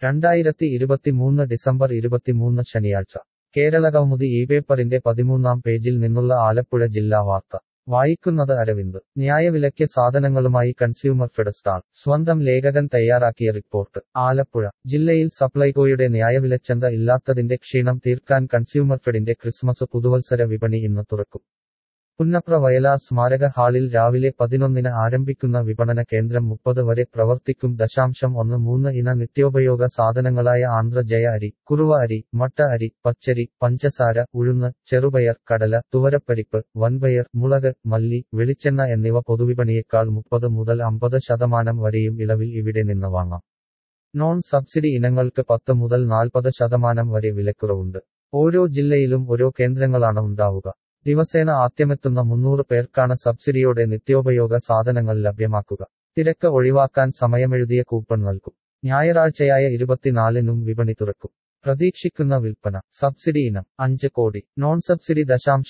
2023 December 23 ശനിയാഴ്ച കേരളകൗമുദി ഇപേപ്പറിന്റെ 13-ാം പേജിൽ നിന്നുള്ള ആലപ്പുഴ ജില്ലാ വാർത്ത വായിക്കുന്നത് അരവിന്ദ്. ന്യായവിലയ്ക്ക് സാധനങ്ങളുമായി കൺസ്യൂമർ ഫെഡ് സ്റ്റാൾ. സ്വന്തം ലേഖകൻ തയ്യാറാക്കിയ റിപ്പോർട്ട്. ആലപ്പുഴ ജില്ലയിൽ സപ്ലൈകോയുടെ ന്യായവിലച്ചന്ത ഇല്ലാത്തതിന്റെ ക്ഷീണം തീർക്കാൻ കൺസ്യൂമർ ഫെഡിന്റെ ക്രിസ്മസ് പുതുവത്സര വിപണി ഇന്ന് തുറക്കും. പുന്നപ്ര വയലാർ സ്മാരക ഹാളിൽ രാവിലെ 11-ന് ആരംഭിക്കുന്ന വിപണന കേന്ദ്രം 30 വരെ പ്രവർത്തിക്കും. 0.13 ഇന നിത്യോപയോഗ സാധനങ്ങളായ ആന്ധ്രജയ അരി, കുറുവ അരി, മട്ട അരി, പച്ചരി, പഞ്ചസാര, ഉഴുന്ന്, ചെറുപയർ, കടല, തുവരപ്പരിപ്പ്, വൻപയർ, മുളക്, മല്ലി, വെളിച്ചെണ്ണ എന്നിവ പൊതുവിപണിയേക്കാൾ 30 മുതൽ 50% വരെയും ഇളവിൽ ഇവിടെ നിന്ന് വാങ്ങാം. നോൺ സബ്സിഡി ഇനങ്ങൾക്ക് 10 മുതൽ 40% വരെ വിലക്കുറവുണ്ട്. ഓരോ ജില്ലയിലും ഓരോ കേന്ദ്രങ്ങളാണ് ഉണ്ടാവുക. ദിവസേന ആദ്യമെത്തുന്ന 300 പേർക്കാണ് സബ്സിഡിയോടെ നിത്യോപയോഗ സാധനങ്ങൾ ലഭ്യമാക്കുക. തിരക്ക് ഒഴിവാക്കാൻ സമയമെഴുതിയ കൂപ്പൺ നൽകും. ഞായറാഴ്ചയായ 24-നും വിപണി തുറക്കും. പ്രതീക്ഷിക്കുന്ന വിൽപ്പന. സബ്സിഡി ഇനം 5 കോടി, നോൺ സബ്സിഡി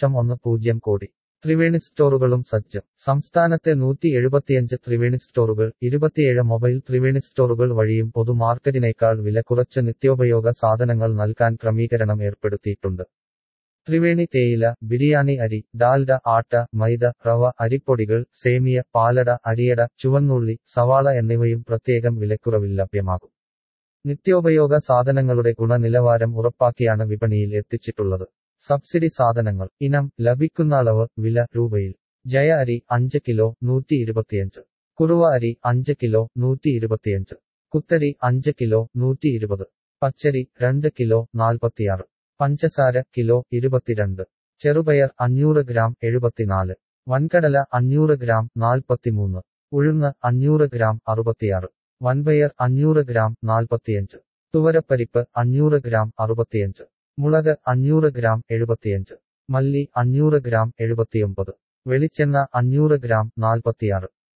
0.10 കോടി. ത്രിവേണി സ്റ്റോറുകളും സജ്ജം. സംസ്ഥാനത്തെ 175 ത്രിവേണി സ്റ്റോറുകൾ, 27 മൊബൈൽ ത്രിവേണി സ്റ്റോറുകൾ വഴിയും പൊതുമാർക്കറ്റിനേക്കാൾ വില കുറച്ച് നിത്യോപയോഗ സാധനങ്ങൾ നൽകാൻ ക്രമീകരണം ഏർപ്പെടുത്തിയിട്ടുണ്ട്. ത്രിവേണി തേയില, ബിരിയാണി അരി, ഡാൽഡ, ആട്ട, മൈദ, റവ, അരിപ്പൊടികൾ, സേമിയ, പാലട, അരിയട, ചുവന്നുള്ളി, സവാള എന്നിവയും പ്രത്യേകം വിലക്കുറവിൽ ലഭ്യമാകും. നിത്യോപയോഗ സാധനങ്ങളുടെ ഗുണനിലവാരം ഉറപ്പാക്കിയാണ് വിപണിയിൽ എത്തിച്ചിട്ടുള്ളത്. സബ്സിഡി സാധനങ്ങൾ. ഇനം, ലഭിക്കുന്ന അളവ്, വില, രൂപയിൽ. ജയ അരി 5 കിലോ 125. കുറുവ അരി 5 കിലോ 125. കുത്തരി 5 കിലോ 120. പച്ചരി 2 കിലോ 46. പഞ്ചസാര കിലോ 22. ചെറുപയർ 500 ഗ്രാം 74. വൻകടല 500 ഗ്രാം 43. ഉഴുന്ന് 500 ഗ്രാം 66. വൻപയർ 500 ഗ്രാം 45. തുവരപ്പരിപ്പ് 500 ഗ്രാം 65. മുളക് 500 ഗ്രാം 75. മല്ലി 500 ഗ്രാം 79. വെളിച്ചെണ്ണ 500 ഗ്രാം 46.